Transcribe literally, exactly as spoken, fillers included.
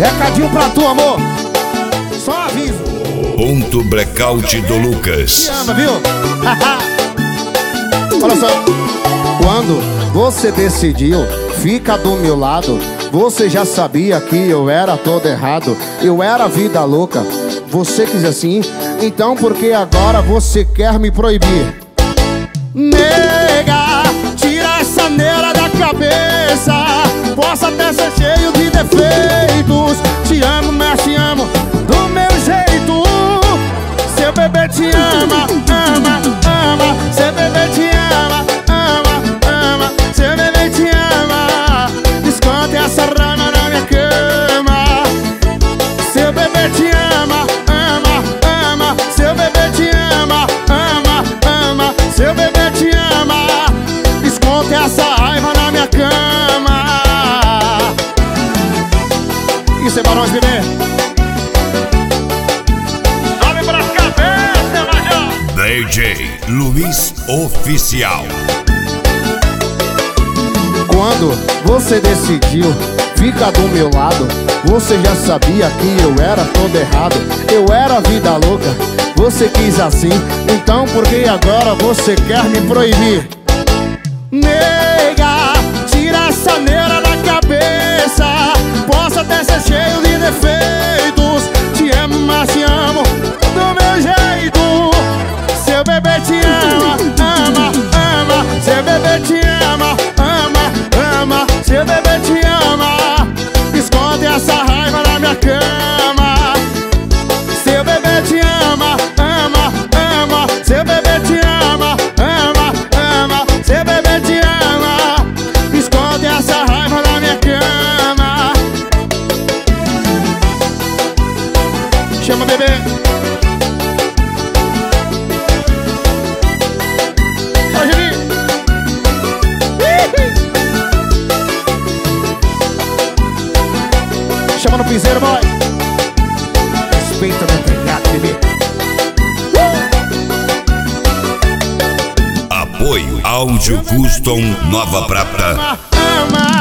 Recadinho pra tu, amor. Só aviso. Ponto Blackout do Lucas. Te ama, viu? Olha só. Quando você decidiu ficar do meu lado, você já sabia que eu era todo errado. Eu era vida louca. Você quis assim, então por que agora você quer me proibir? Nega, tira essa neura da cabeça. Posso até ser cheio de defeitos. Te amo, mas te amo do meu jeito. Seu bebê te ama, ama, ama. Seu bebê te ama, ama, ama. Seu bebê te ama. Esconde essa rama na minha cama. Seu bebê te ama, ama, ama. Seu bebê te ama, ama, ama. Seu bebê te ama. Esconde essa raiva na minha cama. Isso é pra nós, bebê. Sobe pras cabeças, Major. D J Luiz Oficial. Quando você decidiu ficar do meu lado, você já sabia que eu era todo errado. Eu era vida louca, você quis assim, então por que agora você quer me proibir? Nega, tira essa neura da cabeça. Posso até ser cheio de defeitos. Te amo, mas te amo do meu jeito. Seu bebê te ama, ama, ama. Seu bebê te ama, ama, ama. Seu bebê te ama. Esconde essa raiva na minha cama. Seu bebê te ama, ama, ama. Seu bebê te ama, ama, ama. Seu bebê te ama. Esconde essa raiva na minha cama. Chama, bebê. Chama no piseiro, boy. Respeita meu pegado, bebê. Apoio Áudio Custom Nova Prata. Ama, ama.